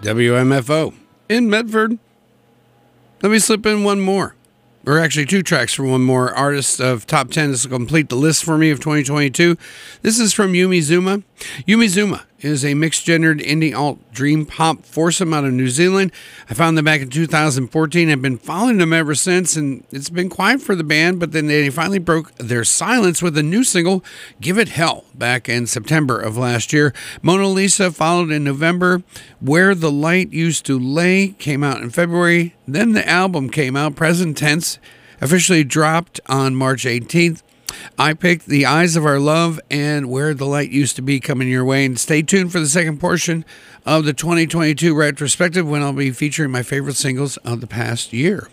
WMFO in Medford. Let me slip in one more. Or actually two tracks from one more artist of top 10. This will complete the list for me of 2022. This is from Yumi Zuma. Yumi Zuma is a mixed-gendered indie alt dream pop foursome out of New Zealand. I found them back in 2014. I've been following them ever since, and it's been quiet for the band, but then they finally broke their silence with a new single, Give It Hell, back in September of last year. Mona Lisa followed in November. Where the Light Used to Lay came out in February. Then the album came out, Present Tense, officially dropped on March 18th. I picked The Eyes of Our Love and Where the Light Used to Be coming your way. And stay tuned for the second portion of the 2022 retrospective when I'll be featuring my favorite singles of the past year.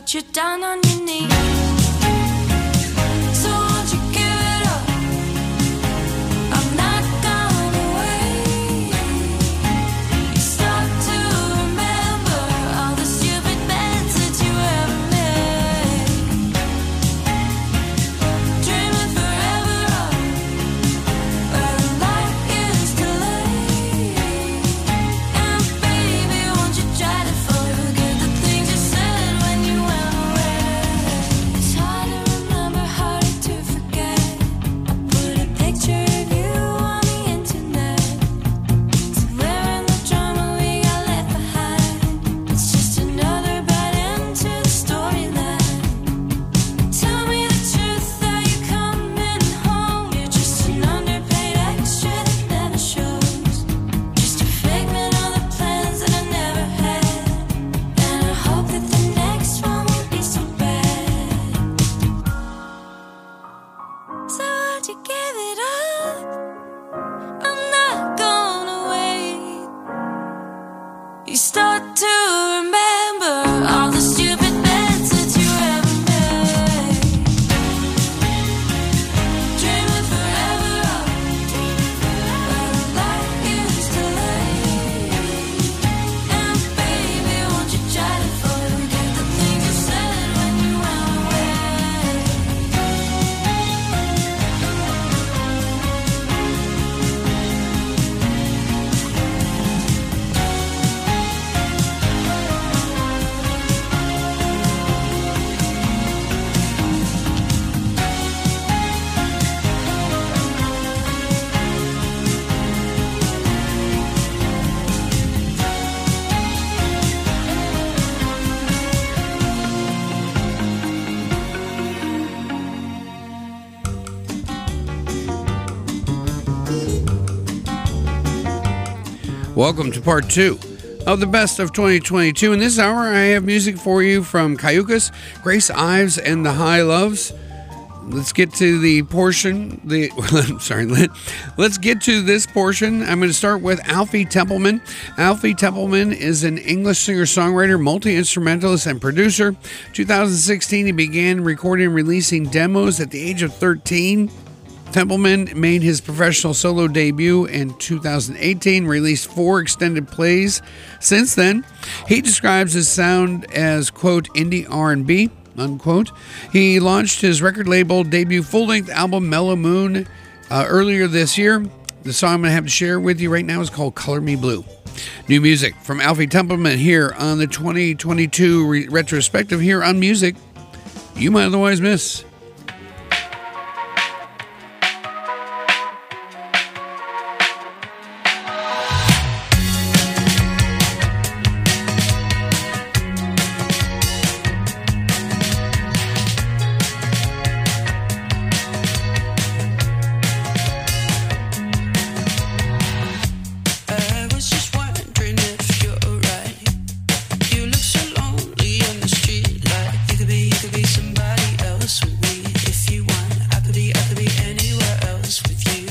but you're down on your knees. So won't you give it up? I'm not gonna wait. You start to remember all the stupid bets that you ever made. Dreaming forever of where the light is delayed. And baby, won't you try to forget the things you said when you went away? It's hard to remember, harder to forget. I put a picture of you on the internet. Somewhere in the drama we got left behind. It's just another bad end to the storyline. Tell me the truth, are you coming home? You're just an underpaid extra that never shows. Just a figment of the plans that I never had. And I hope that the next one won't be so bad. So why'd you give it up? I'm not gonna wait. You start to remember all the stupid bets that you ever made. Dreaming forever of where the light is delayed. And baby, won't you try to forget the things you said when you went away? Welcome to part 2 of the best of 2022. In this hour, I have music for you from Cayucas, Grace Ives, and the High Loves. Let's get to the portion. Let's get to this portion. I'm going to start with Alfie Templeman. Alfie Templeman is an English singer-songwriter, multi-instrumentalist, and producer. 2016, he began recording and releasing demos at the age of 13. Templeman made his professional solo debut in 2018, released 4 extended plays. Since then, he describes his sound as, quote, indie R&B, unquote. He launched his record label debut full-length album, Mellow Moon, earlier this year. The song I'm going to have to share with you right now is called Color Me Blue. New music from Alfie Templeman here on the 2022 retrospective here on Music You Might Otherwise Miss. I was just wondering if you're alright. You look so lonely on the street, like you could be somebody else with me. If you want, I could be anywhere else with you.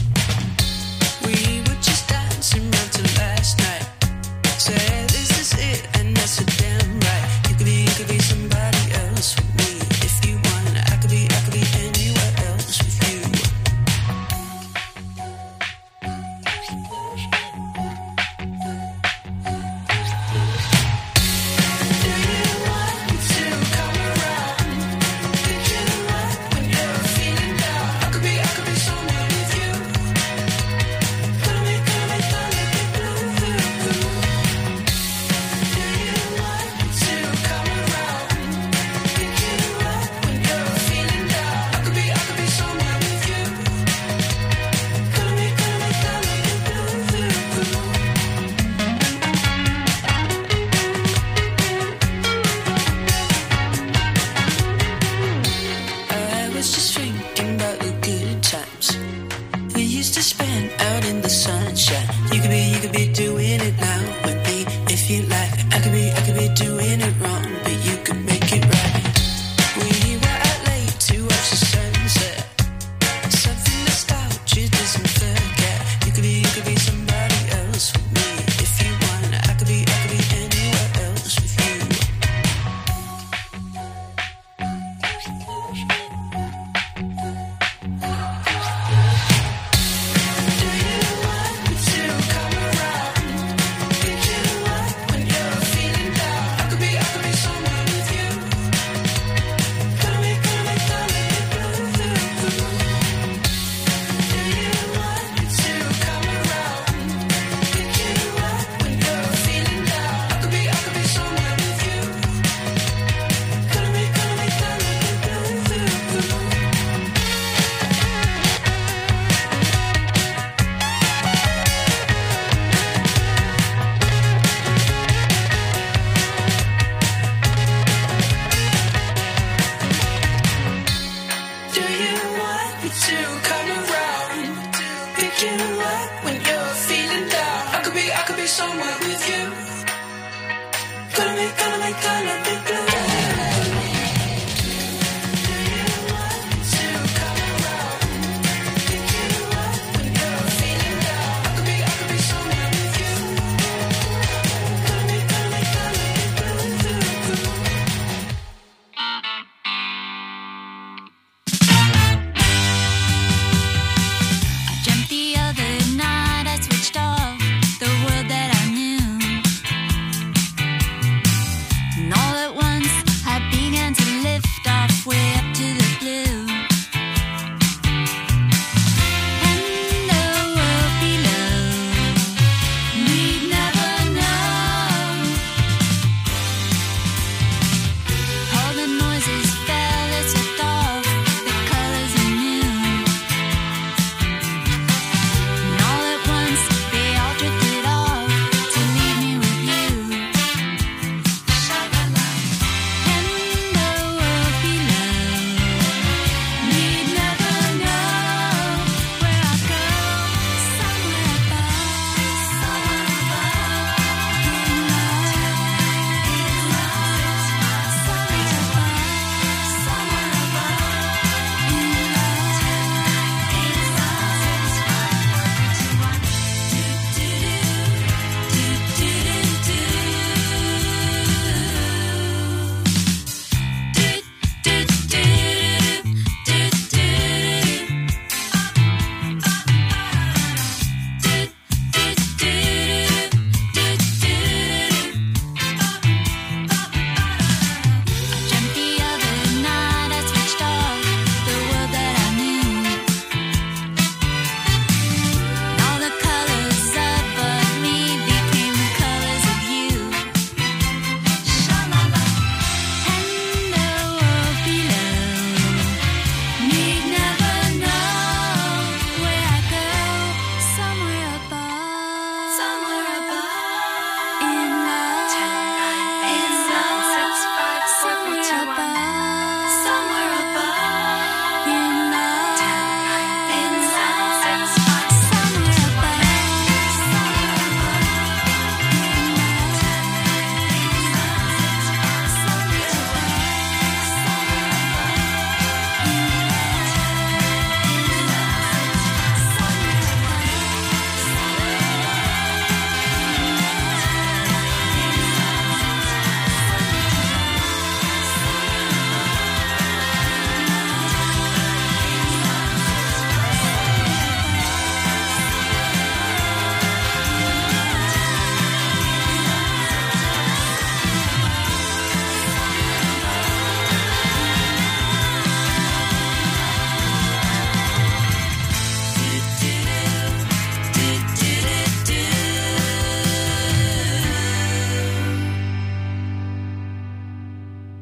We were just dancing around till last night. Said, is this it? And that's so damn right. You could be somebody else with me. If you want, I could be anywhere else with you. Do you want to come around? Did you like when you're feeling down? I could be somewhere with you. Color me blue. Do you want to come around? Did you like when you're feeling down? I could be somewhere with you. Color me blue. I was just thinking about the good times we used to spend out in the sunshine. You could be doing it now with me if you like. I could be doing it wrong, but you could make it right. We were out late to watch the sunset. Something nostalgia doesn't forget. You could be somebody else with me if you want. I could be anywhere else with you.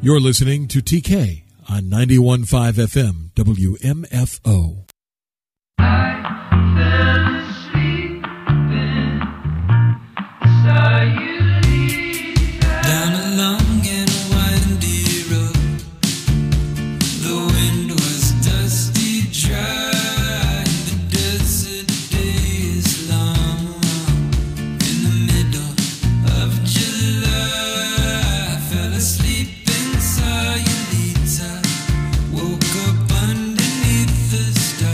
You're listening to TK on 91.5 FM WMFO. Down a long and windy road, the wind was dusty dry. The desert day is long. In the middle of July, I fell asleep in Sayulita, woke up underneath the stars.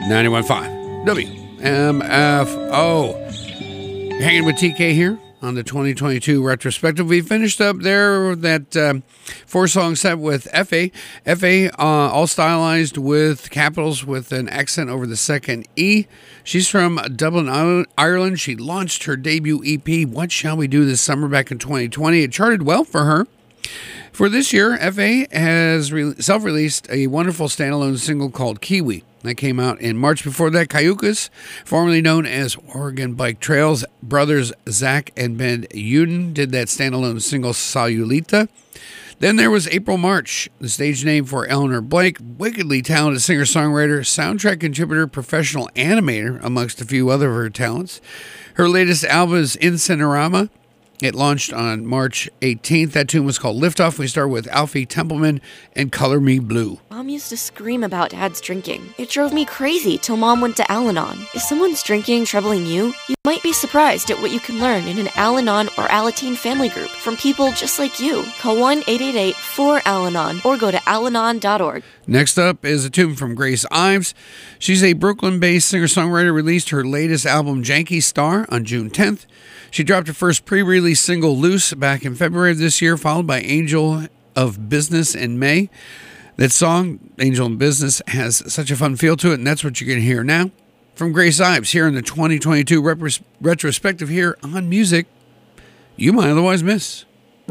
91.5 WMFO. You're hanging with TK here on the 2022 retrospective. We finished up there that 4-song set with F.A. F.A. All stylized with capitals with an accent over the second E. She's from Dublin, Ireland. She launched her debut EP, What Shall We Do, this summer back in 2020. It charted well for her. For this year, F.A. has self-released a wonderful standalone single called Kiwi. That came out in March. Before that, Cayucas, formerly known as Oregon Bike Trails, brothers Zach and Ben Uden did that standalone single Salulita. Then there was April March, the stage name for Eleanor Blake, wickedly talented singer-songwriter, soundtrack contributor, professional animator, amongst a few other of her talents. Her latest album is Incinerama. It launched on March 18th. That tune was called Liftoff. We start with Alfie Templeman and Color Me Blue. Mom used to scream about Dad's drinking. It drove me crazy till Mom went to Al-Anon. If someone's drinking troubling you, you might be surprised at what you can learn in an Al-Anon or Alateen family group from people just like you. Call 1-888-4-AL-ANON or go to alanon.org. Next up is a tune from Grace Ives. She's a Brooklyn-based singer-songwriter, released her latest album, Janky Star, on June 10th. She dropped her first pre-release single, Loose, back in February of this year, followed by Angel of Business in May. That song, Angel of Business, has such a fun feel to it, and that's what you're going to hear now from Grace Ives here in the 2022 retrospective here on music you might otherwise miss.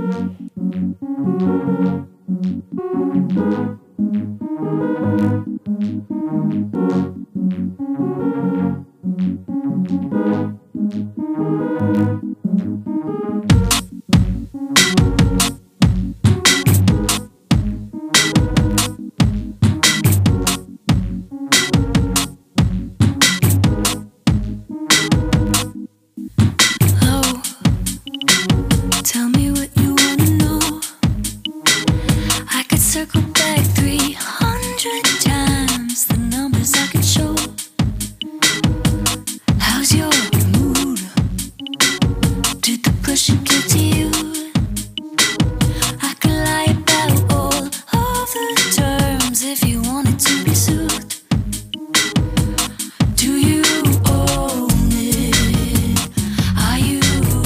Tell me what you wanna know. I could circle back 300 times the numbers I could show. How's your mood? Did the pressure get to you? I could lie about all of the terms if you wanted to be soothed. Do you own it? Are you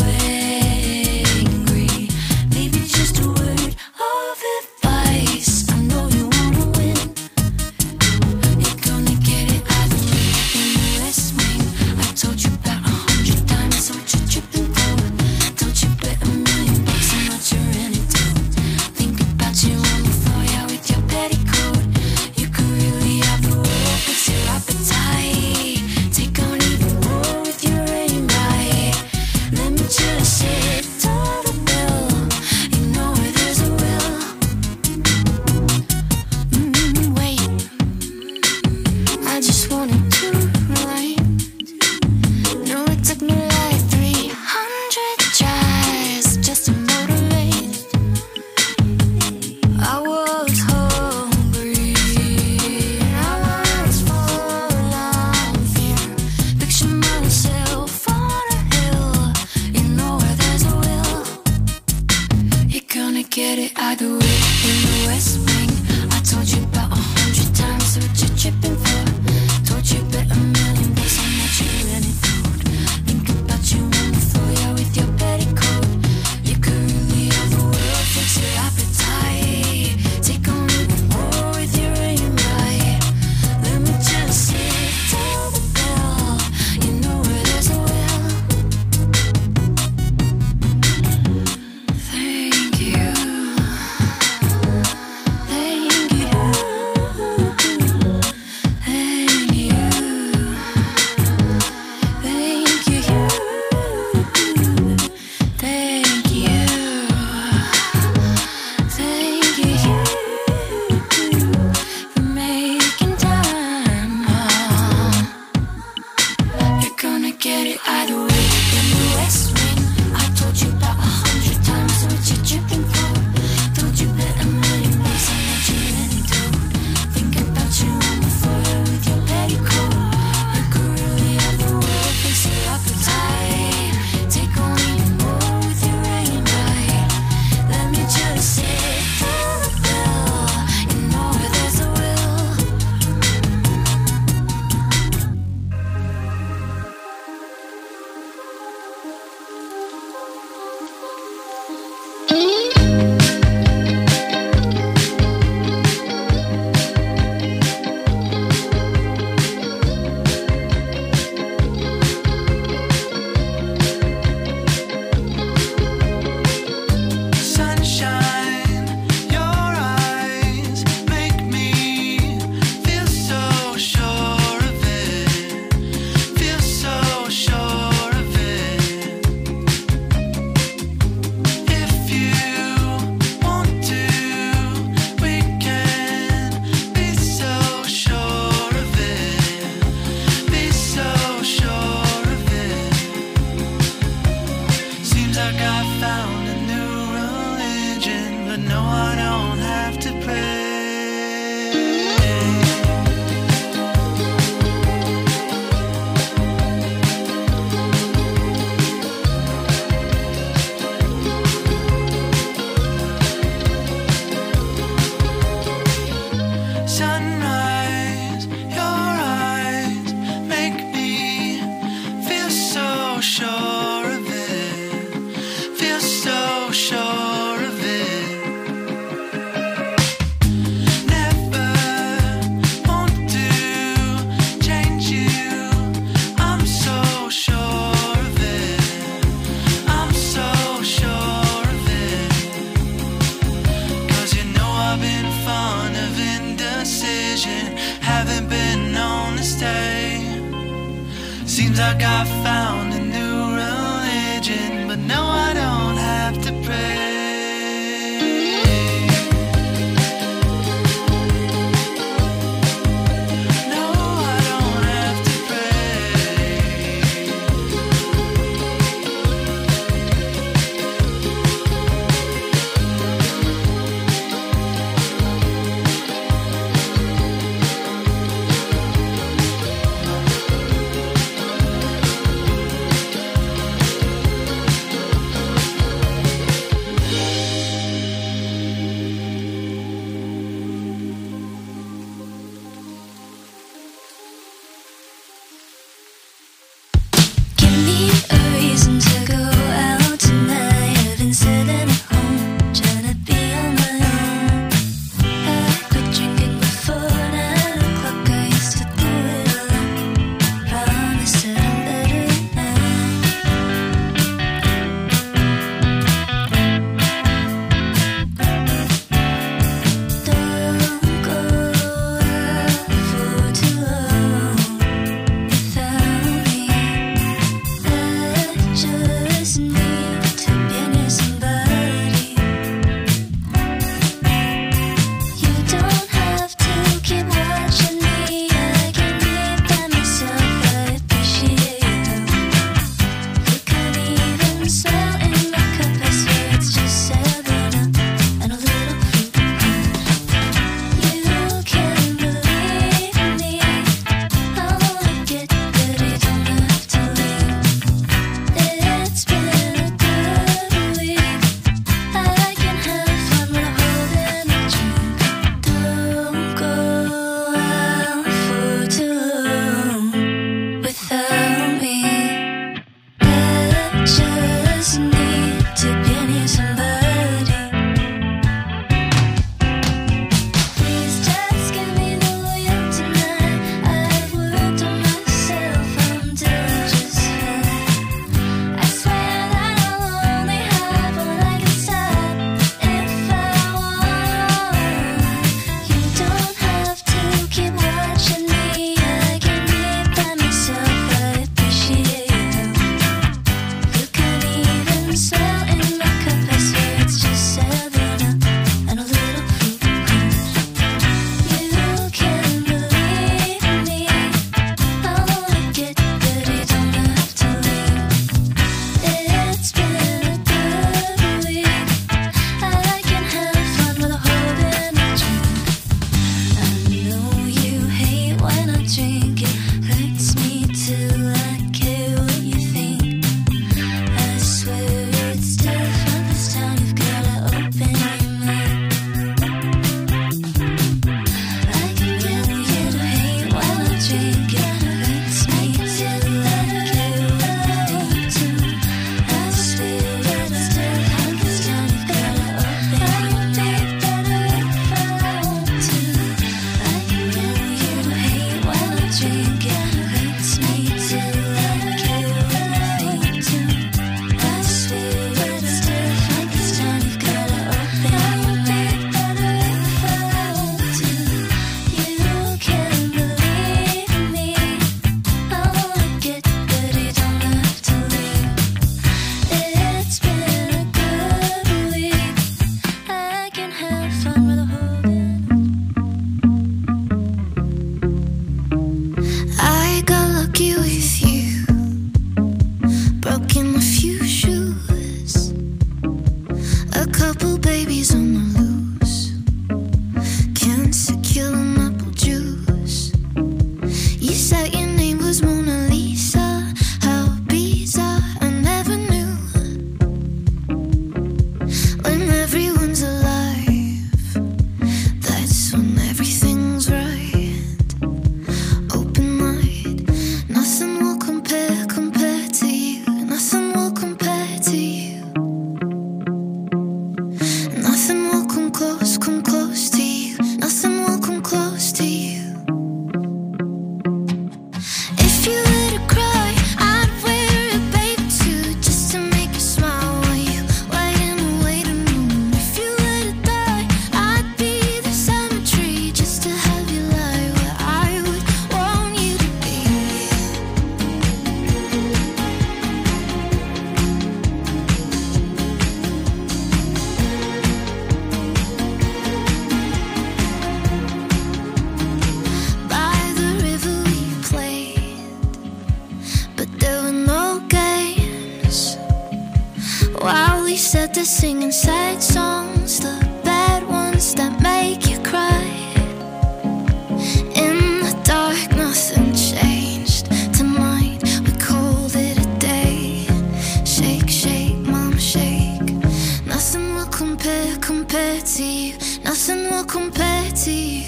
angry? Maybe just a word of advice. I know you wanna win. You're gonna get it either way. In the West Wing, I told you about 100 times what you're tripping for. Told you bet $1,000,000 I'm not your antidote. Think about you on the floor, yeah, with your petticoat. You could really have the world, fix your appetite. Take on even more with your aim right. Let me just hit the bell. You know where there's a will. Wait, I just wanted to right. No, it took me like 300 tries just to motivate. I was hungry, I was full of fear. Picture myself on a hill. You know where there's a will. You're gonna get it either way. In the West Wing, I told you about 100 times what you're tripping for. Told you haven't been known to stay. Seems like I found a new religion, but no, I don't have to pray. No, I don't have to singing sad songs, the bad ones that make you cry. In the dark, nothing changed. Tonight, we called it a day. Shake, shake, mom, shake. Nothing will compare to you. Nothing will compare to you.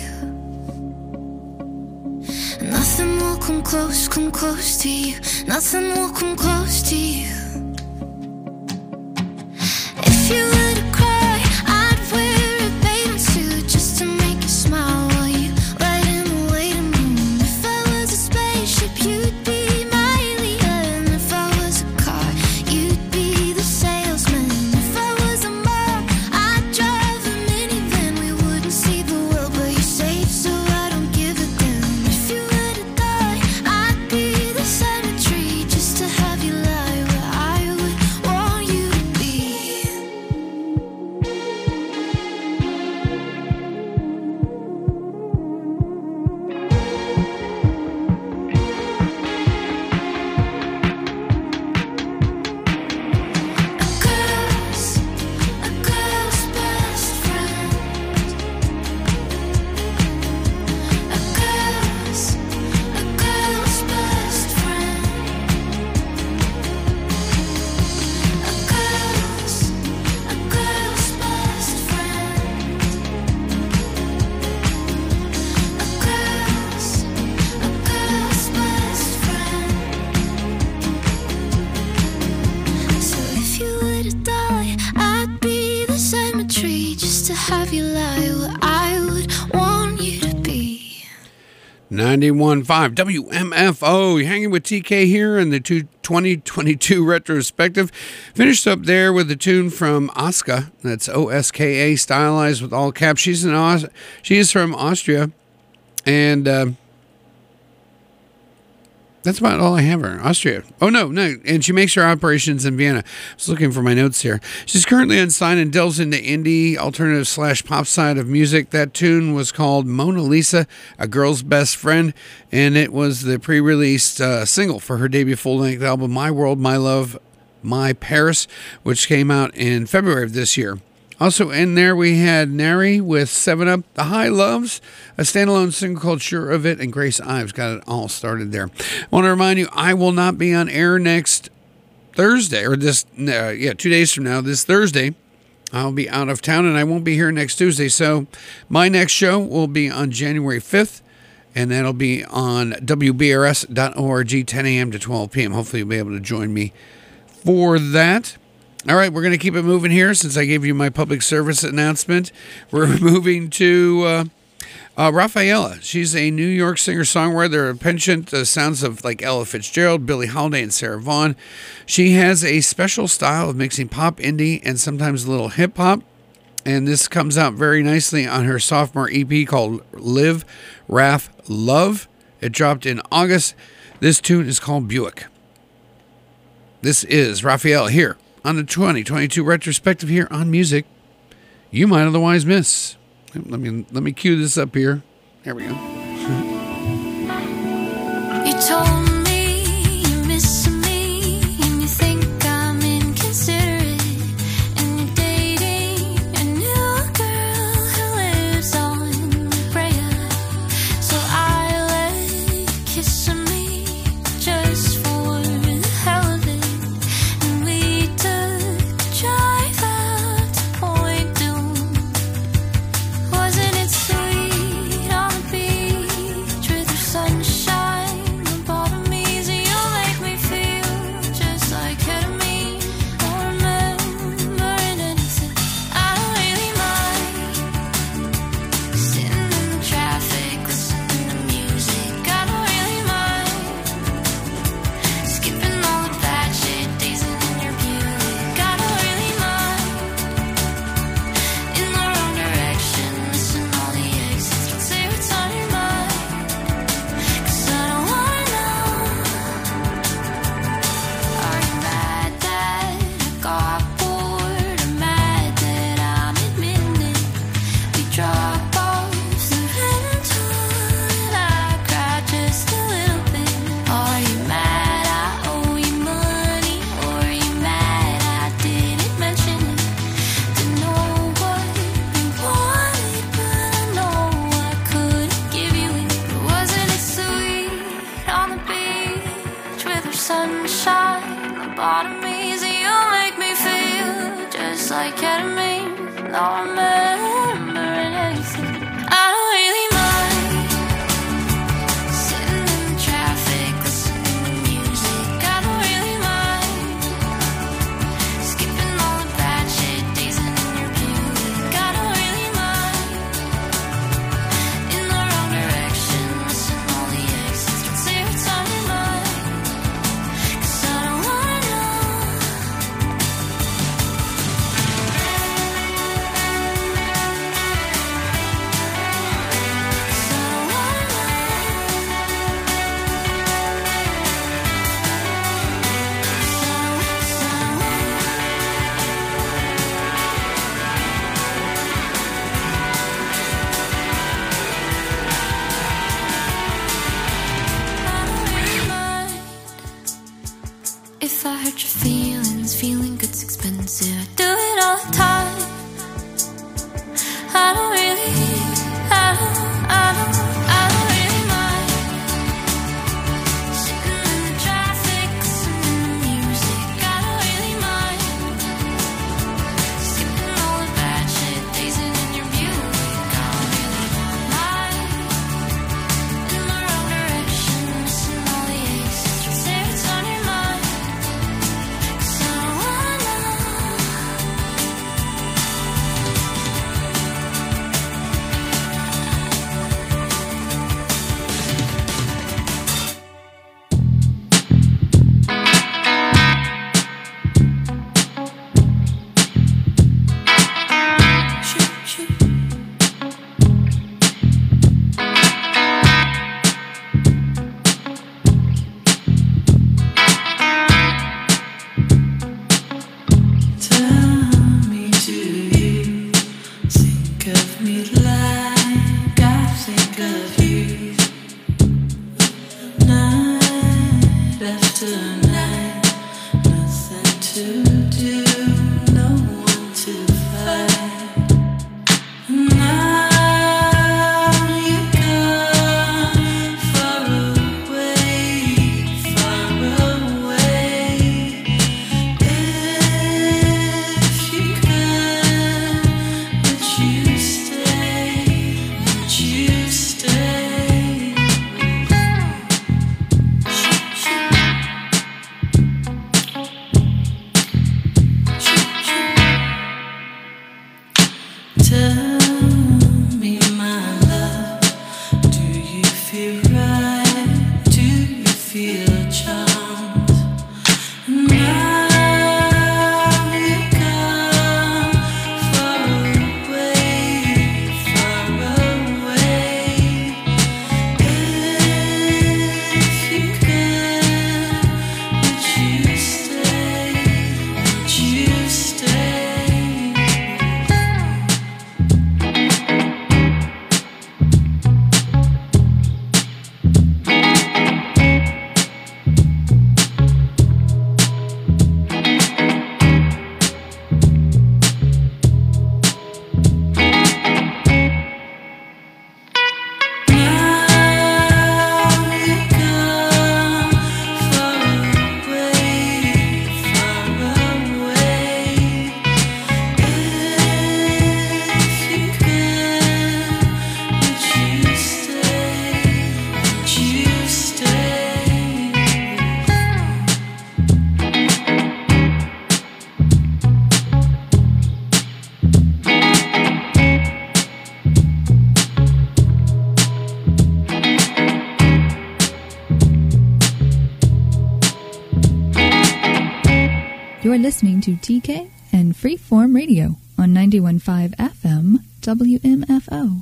Nothing will come close to you. Nothing will come close to you. If you were to cry, I'd wear a bathing suit just to make you smile while you ride in the waiting room. If I was a spaceship, you'd be my alien. If I was a car, you'd be the salesman. If I was a mom, I'd drive a minivan. We wouldn't see the world, but you're safe, so I don't give a damn. If you were to die, I'd be the cemetery just to have you lie where I would want you to be. A girl's best friend. A girl's best friend. A girl's best friend. A girl's best friend. So if you were to die, I'd be the cemetery just to have you lie where I would want you to be. 91.5 WMFO. You're hanging with TK here in the 2022 retrospective. Finished up there with a tune from Oska. That's O-S-K-A, stylized with all caps. She is from Austria, and that's about all I have her. Austria. Oh, no. And she makes her operations in Vienna. I was looking for my notes here. She's currently unsigned and delves into indie, alternative / pop side of music. That tune was called Mona Lisa, A Girl's Best Friend, and it was the pre-released single for her debut full-length album, My World, My Love, My Paris, which came out in February of this year. Also in there, we had Nari with 7-Up, The High Loves, a standalone single called Sure of It, and Grace Ives got it all started there. I want to remind you, I will not be on air next Thursday, or 2 days from now, this Thursday. I'll be out of town, and I won't be here next Tuesday. So my next show will be on January 5th, and that'll be on WBRS.org, 10 a.m. to 12 p.m. Hopefully you'll be able to join me for that. All right, we're going to keep it moving here since I gave you my public service announcement. We're moving to Rafaela. She's a New York singer-songwriter, a penchant, sounds of like Ella Fitzgerald, Billie Holiday, and Sarah Vaughan. She has a special style of mixing pop, indie, and sometimes a little hip-hop. And this comes out very nicely on her sophomore EP called Live, Raf, Love. It dropped in August. This tune is called Buick. This is Rafaela here on the 2022 retrospective here on music you might otherwise miss. Let me cue this up here. There we go. You told me you miss me, and you think I'm inconsiderate, and you're dating a new girl who lives on Brea. So I let you kiss me just for the hell of it, and we took a drive out to Point Doom. Wasn't it sweet on the beach with the sunshine? We bought a lobotomies. You make me feel just like ketamine. No remembering anything. I don't really mind sitting in the traffic, listening to music. I don't really mind skipping all the bad shit, dazing in your Buick. I don't really mind in the wrong direction, missing all the exits. Don't say what's on your mind, 'cause I don't wanna know. If I hurt your feelings, feeling good's expensive. I do it all the time. I don't really mind sitting in the traffic, listening to music. I don't really mind skipping all the bad shit, dazing in your Buick. I don't really mind in the wrong direction, missing all the exits. Just say what's on your mind, 'cause I don't wanna know. Shoot, shoot. Tell me, do you think of me like I think of you? Night after night, nothing to do, no one to fight. Now you come far away, far away. If you can, would you stay? Would you stay? Shoot, shoot. Shoot, shoot. Tell me, my love, do you feel right? Do you feel charmed? Now you come far away, far away. If you can, would you stay? Would you stay? You're listening to TK and Freeform Radio on 91.5 FM WMFO.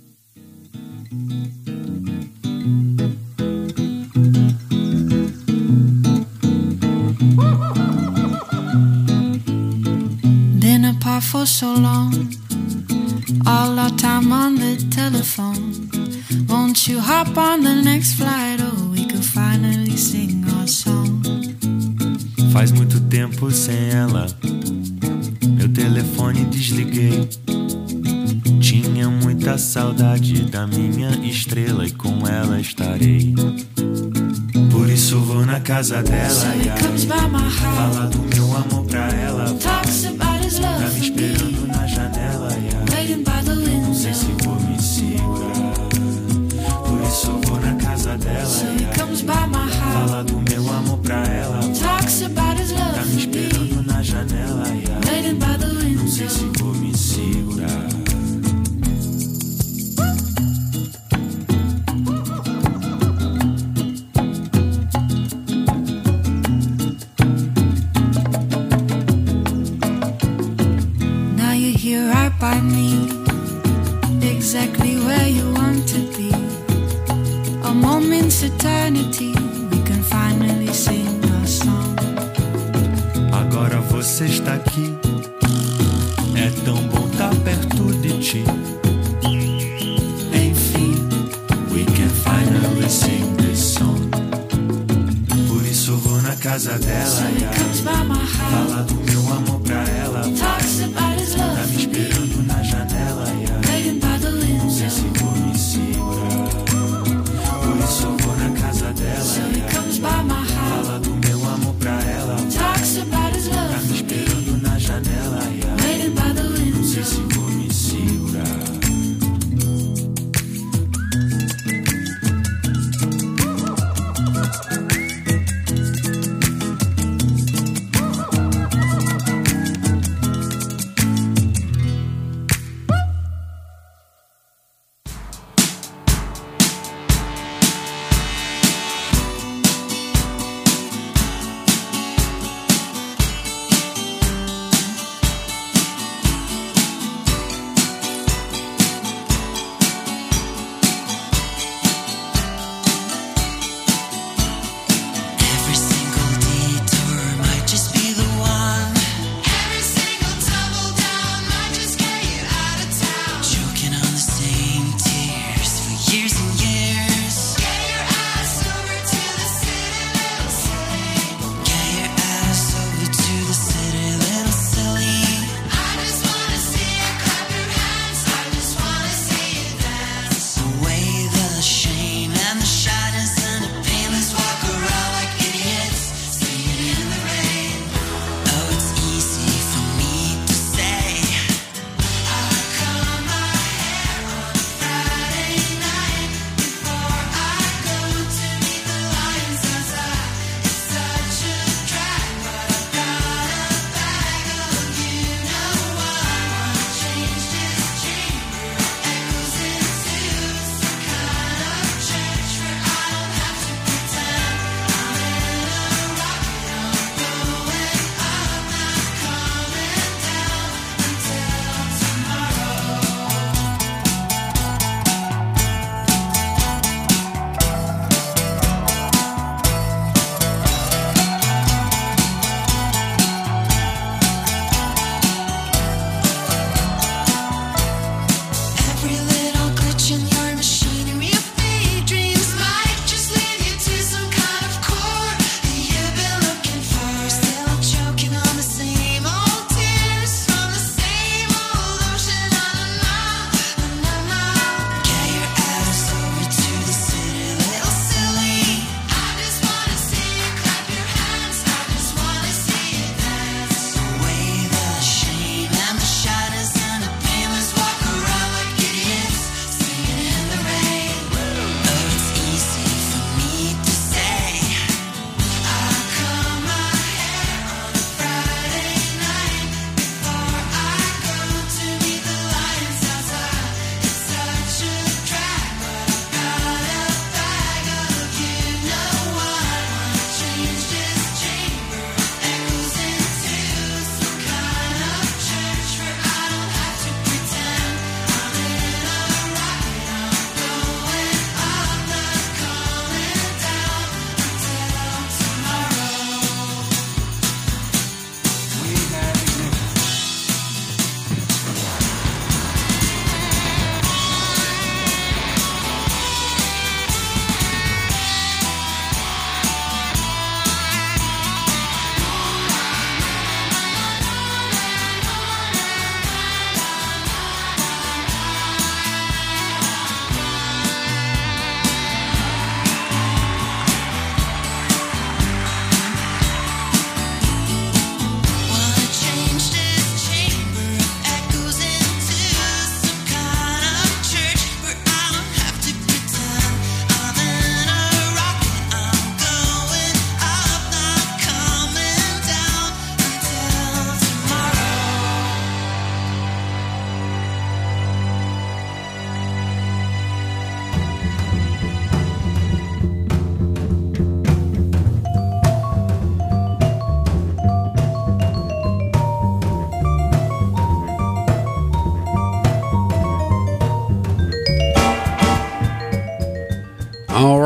Been apart for so long, all our time on the telephone. Won't you hop on the next flight? Oh, we could finally sing our song. Faz muito tempo sem ela, meu telefone desliguei. Tinha muita saudade da minha estrela e com ela estarei. Por isso vou na casa dela, So he comes by my house, fala do meu amor pra ela, talks about his tá love me for me, esperando na janela, waiting by the não sei se window. vou me segurar, por isso eu vou na casa dela, So he comes by my house, fala do meu amor pra ela, talks about his tá love me for esperando me, na janela, waiting by the não sei se window. vou me segurar. Now you're here right by me, exactly where you want to be. A moment's eternity, we can finally sing a song. Agora você está aqui, é tão bom estar perto de ti. Enfim, we can finally sing this song. Por isso eu vou na casa dela, So he comes by my house, fala do meu amor pra ela, talks about his tá love me for me, esperando na janela, waiting by the não sei se window. vou me segurar. Por isso eu vou na casa So dela, he comes by my house, fala do meu amor pra ela, talks about his tá love me for me, esperando na janela, waiting by the não sei se window. vou me segurar.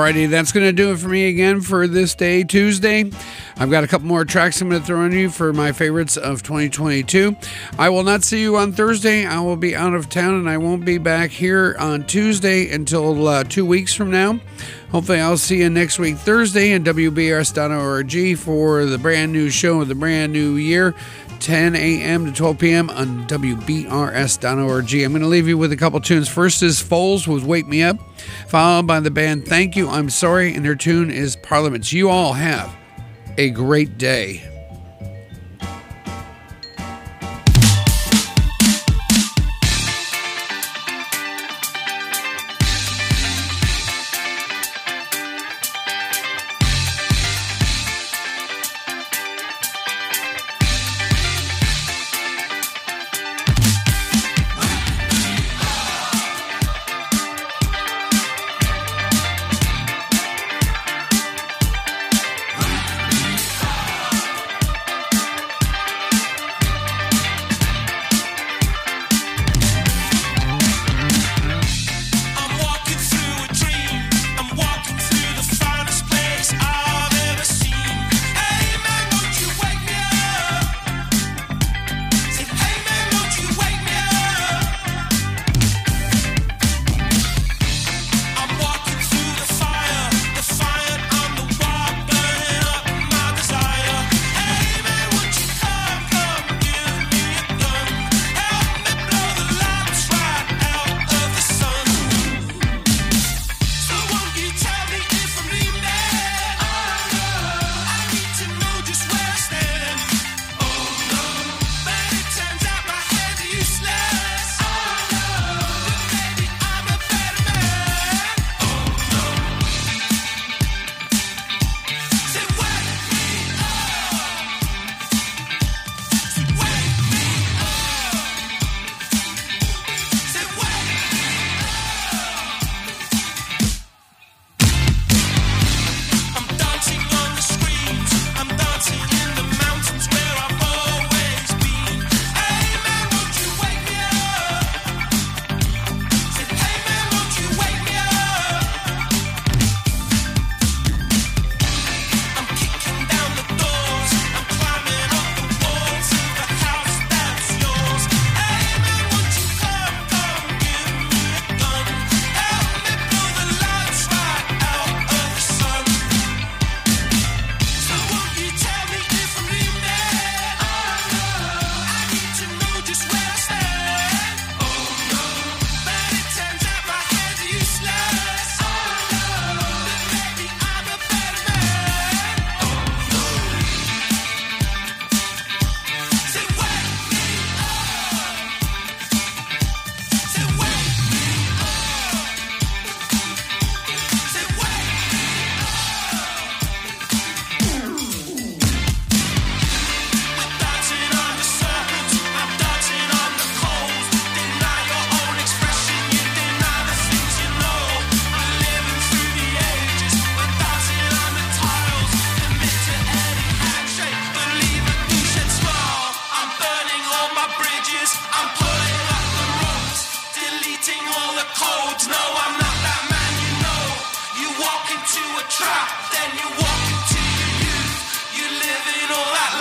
Alrighty, that's going to do it for me again for this day, Tuesday. I've got a couple more tracks I'm going to throw on you for my favorites of 2022. I will not see you on Thursday. I will be out of town, and I won't be back here on Tuesday until 2 weeks from now. Hopefully, I'll see you next week, Thursday, at WBRS.org for the brand new show of the brand new year, 10 a.m. to 12 p.m. on WBRS.org. I'm going to leave you with a couple tunes. First is Foles with Wake Me Up, followed by the band Thank You, I'm Sorry, and their tune is Parliaments. You all have a great day. Trap, then you walk into your youth. You live in all that